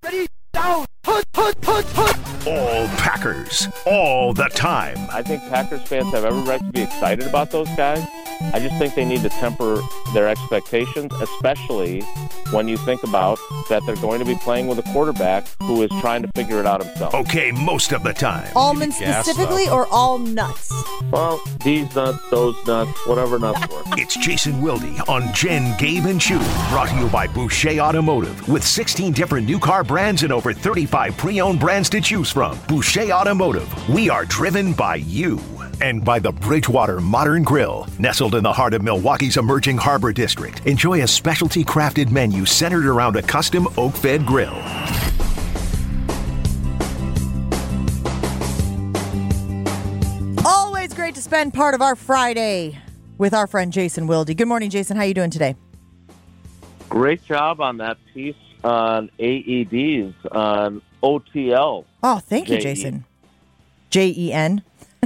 Down. All Packers, all the time. I think Packers fans have every right to be excited about those guys. I just think they need to temper their expectations, especially when you think about that they're going to be playing with a quarterback who is trying to figure it out himself. Okay, most of the time. Almonds specifically or all nuts? Well, these nuts, those nuts, whatever nuts work. It's Jason Wilde on Jen, Gabe, and Chew. Brought to you by Boucher Automotive. With 16 different new car brands and over 35 pre-owned brands to choose from. Boucher Automotive. We are driven by you. And by the Bridgewater Modern Grill. Nestled in the heart of Milwaukee's emerging Harbor District. Enjoy a specialty crafted menu centered around a custom oak-fed grill. Always great to spend part of our Friday with our friend Jason Wilde. Good morning, Jason. How are you doing today? Great job on that piece on AEDs, on OTL. Oh, thank you, Jason. Jen.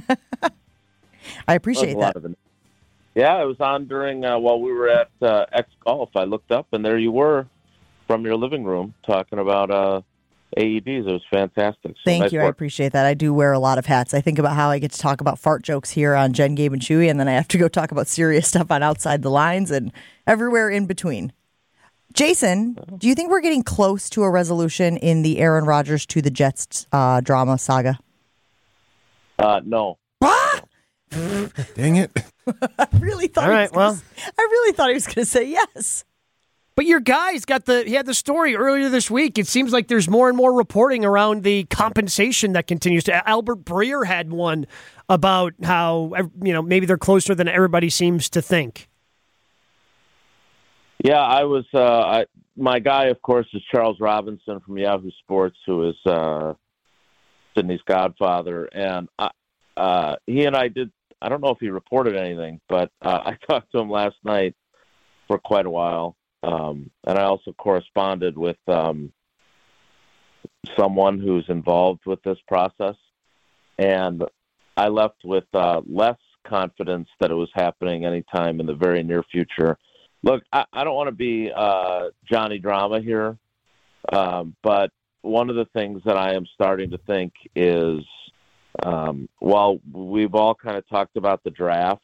I appreciate that. Yeah, it was on during while we were at X Golf. I looked up, and there you were from your living room talking about AEDs. It was fantastic. So Thank nice you. work. I appreciate that. I do wear a lot of hats. I think about how I get to talk about fart jokes here on Jen, Gabe, and Chewy, and then I have to go talk about serious stuff on Outside the Lines and everywhere in between. Jason, do you think we're getting close to a resolution in the Aaron Rodgers to the Jets drama saga? No. Dang it. I really thought he was going to say yes. But your guy's he had the story earlier this week. It seems like there's more and more reporting around the compensation that continues to. Albert Breer had one about how, maybe they're closer than everybody seems to think. Yeah, I was. My guy, of course, is Charles Robinson from Yahoo Sports, who is Sydney's godfather, and he and I did. I don't know if he reported anything, but I talked to him last night for quite a while, and I also corresponded with someone who's involved with this process, and I left with less confidence that it was happening anytime in the very near future. Look, I don't want to be Johnny Drama here, but one of the things that I am starting to think is, while we've all kind of talked about the draft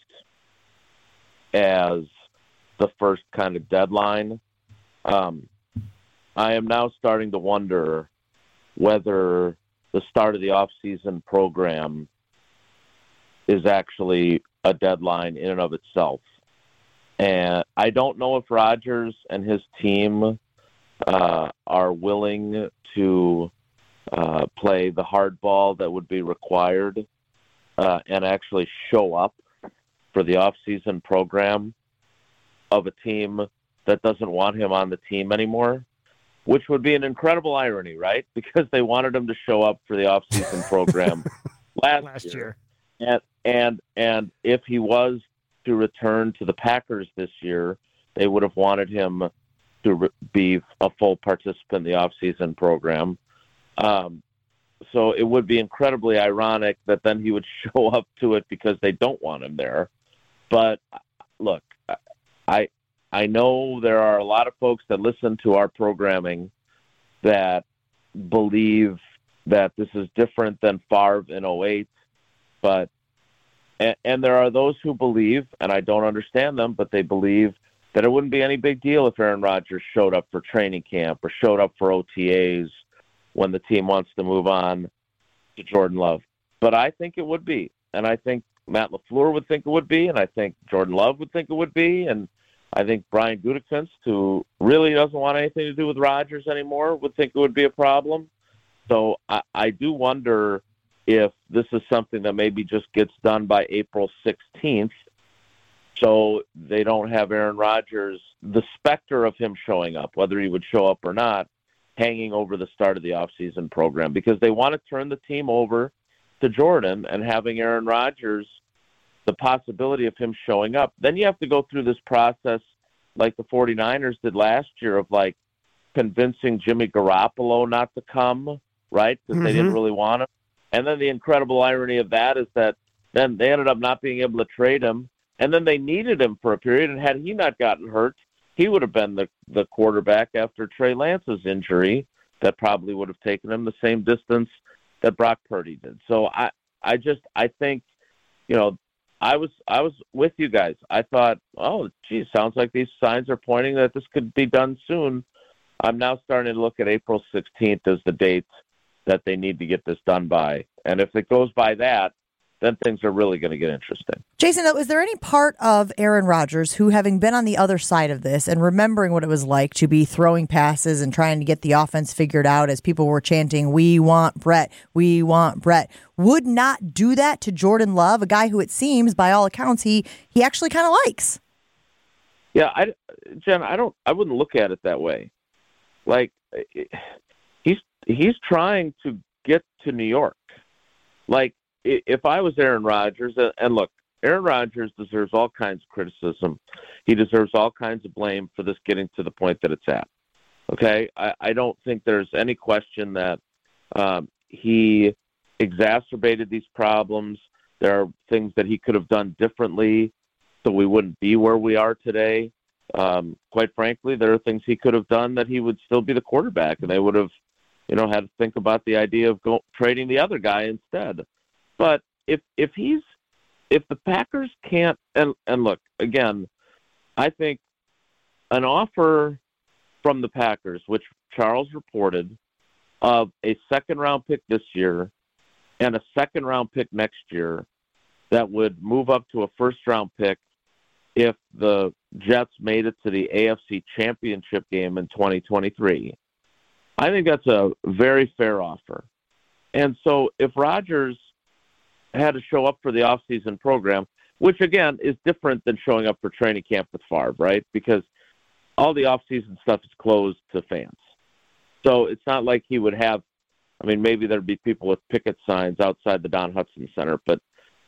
as the first kind of deadline, I am now starting to wonder whether the start of the off-season program is actually a deadline in and of itself. And I don't know if Rodgers and his team are willing to play the hardball that would be required and actually show up for the off-season program of a team that doesn't want him on the team anymore, which would be an incredible irony, right? Because they wanted him to show up for the off-season program last year. And if he was to return to the Packers this year, they would have wanted him to be a full participant in the off-season program. So it would be incredibly ironic that then he would show up to it because they don't want him there. But look, I know there are a lot of folks that listen to our programming that believe that this is different than Favre in 2008, and there are those who believe, and I don't understand them, but they believe that it wouldn't be any big deal if Aaron Rodgers showed up for training camp or showed up for OTAs when the team wants to move on to Jordan Love. But I think it would be, and I think Matt LaFleur would think it would be, and I think Jordan Love would think it would be, and I think Brian Gutekunst, who really doesn't want anything to do with Rodgers anymore, would think it would be a problem. So I do wonder if this is something that maybe just gets done by April 16th, so they don't have Aaron Rodgers, the specter of him showing up, whether he would show up or not, hanging over the start of the offseason program, because they want to turn the team over to Jordan and having Aaron Rodgers, the possibility of him showing up. Then you have to go through this process like the 49ers did last year of like convincing Jimmy Garoppolo not to come, right? Because they didn't really want him. And then the incredible irony of that is that then they ended up not being able to trade him. And then they needed him for a period. And had he not gotten hurt, he would have been the quarterback after Trey Lance's injury that probably would have taken him the same distance that Brock Purdy did. So I think, I was with you guys. I thought, oh, geez, sounds like these signs are pointing that this could be done soon. I'm now starting to look at April 16th as the date that they need to get this done by. And if it goes by that, then things are really going to get interesting. Jason, though, is there any part of Aaron Rodgers who, having been on the other side of this and remembering what it was like to be throwing passes and trying to get the offense figured out as people were chanting, "We want Brett, we want Brett," would not do that to Jordan Love, a guy who it seems, by all accounts, he actually kind of likes? Yeah, Jen, I wouldn't look at it that way. Like, he's trying to get to New York. Like, if I was Aaron Rodgers, and look, Aaron Rodgers deserves all kinds of criticism. He deserves all kinds of blame for this getting to the point that it's at. Okay? I don't think there's any question that he exacerbated these problems. There are things that he could have done differently so we wouldn't be where we are today. Quite frankly, there are things he could have done that he would still be the quarterback, and they would have, had to think about the idea of trading the other guy instead. But if the Packers can't, and look, again, I think an offer from the Packers, which Charles reported, of a second-round pick this year and a second-round pick next year that would move up to a first-round pick if the Jets made it to the AFC Championship game in 2023. I think that's a very fair offer. And so if Rodgers had to show up for the offseason program, which, again, is different than showing up for training camp with Favre, right? Because all the offseason stuff is closed to fans. So it's not like he would have, maybe there'd be people with picket signs outside the Don Hudson Center, but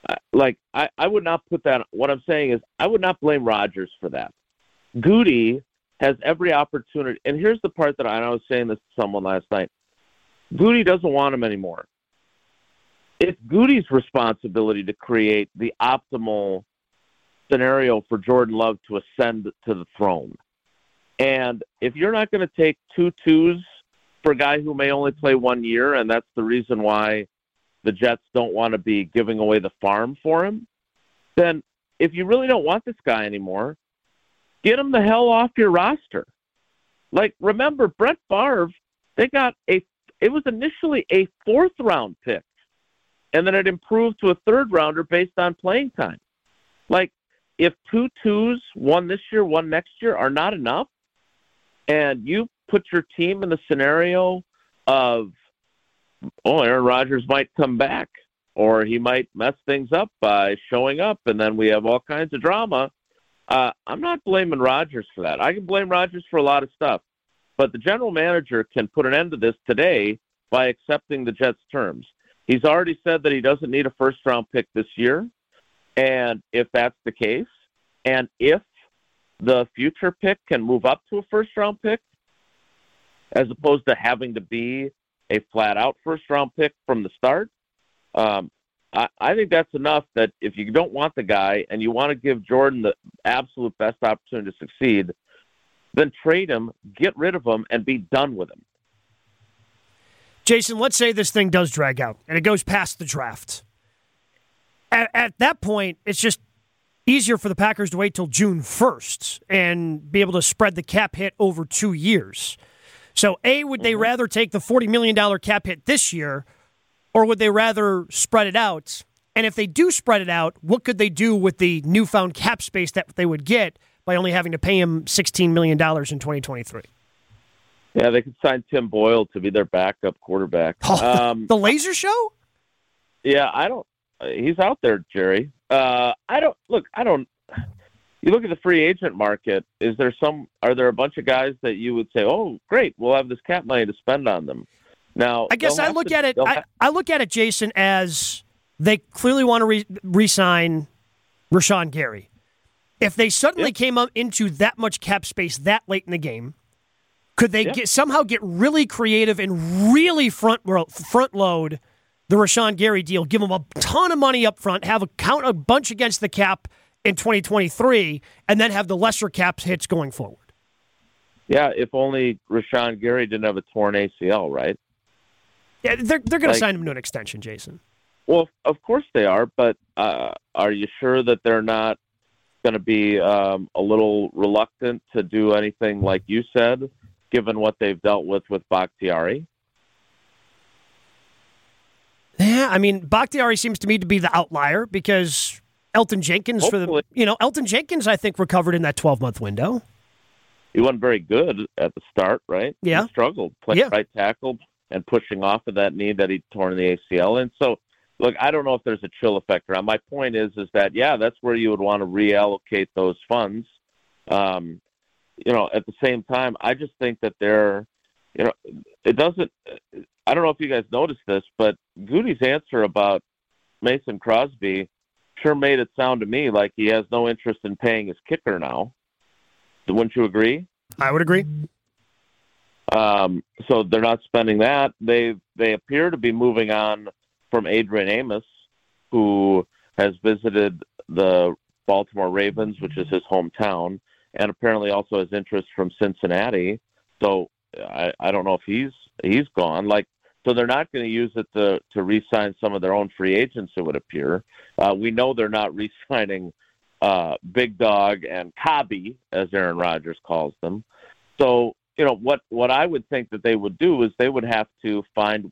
I would not put that. What I'm saying is I would not blame Rodgers for that. Goody has every opportunity. And here's the part that I was saying this to someone last night. Goody doesn't want him anymore. It's Goody's responsibility to create the optimal scenario for Jordan Love to ascend to the throne. And if you're not going to take 2 twos for a guy who may only play 1 year, and that's the reason why the Jets don't want to be giving away the farm for him, then if you really don't want this guy anymore, get him the hell off your roster. Like, remember, Brett Favre, it was initially a 4th-round pick, and then it improved to a 3rd-rounder based on playing time. Like, if 2 twos, 1 this year, 1 next year, are not enough, and you put your team in the scenario of, Aaron Rodgers might come back, or he might mess things up by showing up, and then we have all kinds of drama. I'm not blaming Rodgers for that. I can blame Rodgers for a lot of stuff, but the general manager can put an end to this today by accepting the Jets' terms. He's already said that he doesn't need a first-round pick this year, and if that's the case, and if the future pick can move up to a first-round pick, as opposed to having to be a flat-out first-round pick from the start, I think that's enough that if you don't want the guy and you want to give Jordan the absolute best opportunity to succeed, then trade him, get rid of him, and be done with him. Jason, let's say this thing does drag out and it goes past the draft. At that point, it's just easier for the Packers to wait till June 1st and be able to spread the cap hit over 2 years. So, would they rather take the $40 million cap hit this year, or would they rather spread it out? And if they do spread it out, what could they do with the newfound cap space that they would get by only having to pay him $16 million in 2023? Yeah, they could sign Tim Boyle to be their backup quarterback. The Laser Show? Yeah, he's out there, Jerry. You look at the free agent market, are there a bunch of guys that you would say, oh, great, we'll have this cap money to spend on them? Now, I guess I look at it, Jason, as they clearly want to re-sign Rashawn Gary. If they suddenly came up into that much cap space that late in the game, could they somehow get really creative and really front load the Rashawn Gary deal, give him a ton of money up front, count a bunch against the cap in 2023, and then have the lesser cap hits going forward? Yeah, if only Rashawn Gary didn't have a torn ACL, right? Yeah, they're going to sign him to an extension, Jason. Well, of course they are, but are you sure that they're not going to be a little reluctant to do anything like you said, given what they've dealt with Bakhtiari? Yeah, I mean, Bakhtiari seems to me to be the outlier because Elton Jenkins Elton Jenkins, I think, recovered in that 12-month window. He wasn't very good at the start, right? Yeah. He struggled playing right tackle and pushing off of that knee that he'd torn in the ACL. And so, look, I don't know if there's a chill effect around. My point is that, yeah, that's where you would want to reallocate those funds. At the same time, I just think that it doesn't – I don't know if you guys noticed this, but Goody's answer about Mason Crosby sure made it sound to me like he has no interest in paying his kicker now. Wouldn't you agree? I would agree. So they're not spending that. They appear to be moving on from Adrian Amos, who has visited the Baltimore Ravens, which is his hometown, and apparently also has interest from Cincinnati. So I don't know if he's gone. So they're not going to use it to re-sign some of their own free agents, it would appear. We know they're not re-signing Big Dog and Cobby, as Aaron Rodgers calls them. So, what I would think that they would do is they would have to find,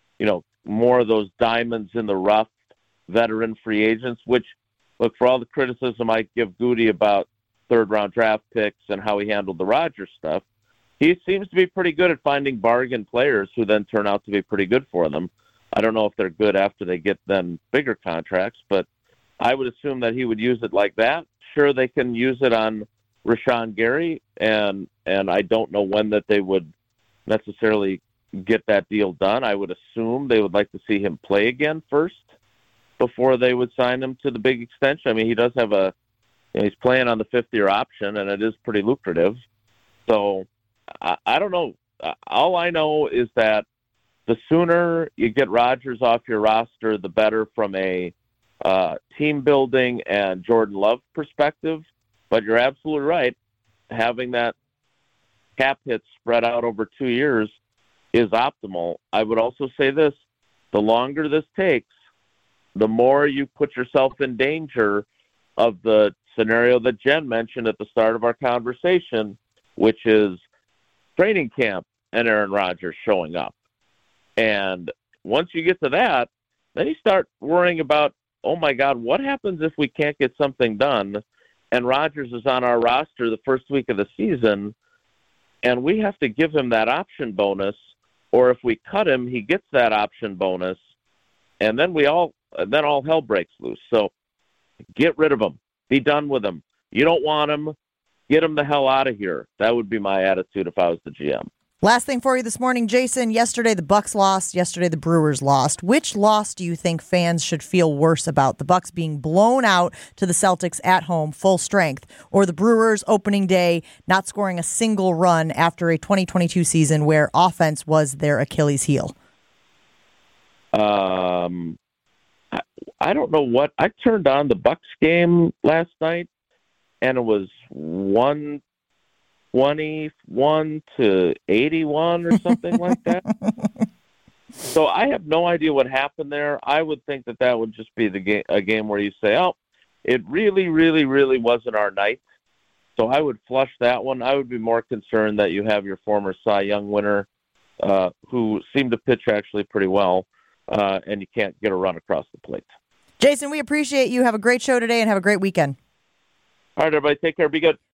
more of those diamonds in the rough veteran free agents, which, look, for all the criticism I give Goody about third-round draft picks and how he handled the Rodgers stuff, he seems to be pretty good at finding bargain players who then turn out to be pretty good for them. I don't know if they're good after they get then bigger contracts, but I would assume that he would use it like that. Sure, they can use it on Rashawn Gary, and I don't know when that they would necessarily get that deal done. I would assume they would like to see him play again first before they would sign him to the big extension. I mean, he does have he's playing on the fifth-year option, and it is pretty lucrative. So I don't know. All I know is that the sooner you get Rodgers off your roster, the better from a team building and Jordan Love perspective. But you're absolutely right. Having that cap hit spread out over 2 years is optimal. I would also say this: the longer this takes, the more you put yourself in danger of the scenario that Jen mentioned at the start of our conversation, which is training camp and Aaron Rodgers showing up. And once you get to that, then you start worrying about, oh my God, what happens if we can't get something done and Rodgers is on our roster the first week of the season and we have to give him that option bonus, or if we cut him, he gets that option bonus, and then all hell breaks loose. So get rid of him. Be done with him. You don't want him. Get him the hell out of here. That would be my attitude if I was the GM. Last thing for you this morning, Jason. Yesterday the Bucks lost. Yesterday the Brewers lost. Which loss do you think fans should feel worse about? The Bucks being blown out to the Celtics at home, full strength, or the Brewers opening day not scoring a single run after a 2022 season where offense was their Achilles heel? I don't know what. I turned on the Bucks game last night, and it was 121 to 81 or something like that. So I have no idea what happened there. I would think that would just be a game where you say, oh, it really, really, really wasn't our night. So I would flush that one. I would be more concerned that you have your former Cy Young winner, who seemed to pitch actually pretty well, and you can't get a run across the plate. Jason, we appreciate you. Have a great show today and have a great weekend. All right, everybody, take care. Be good.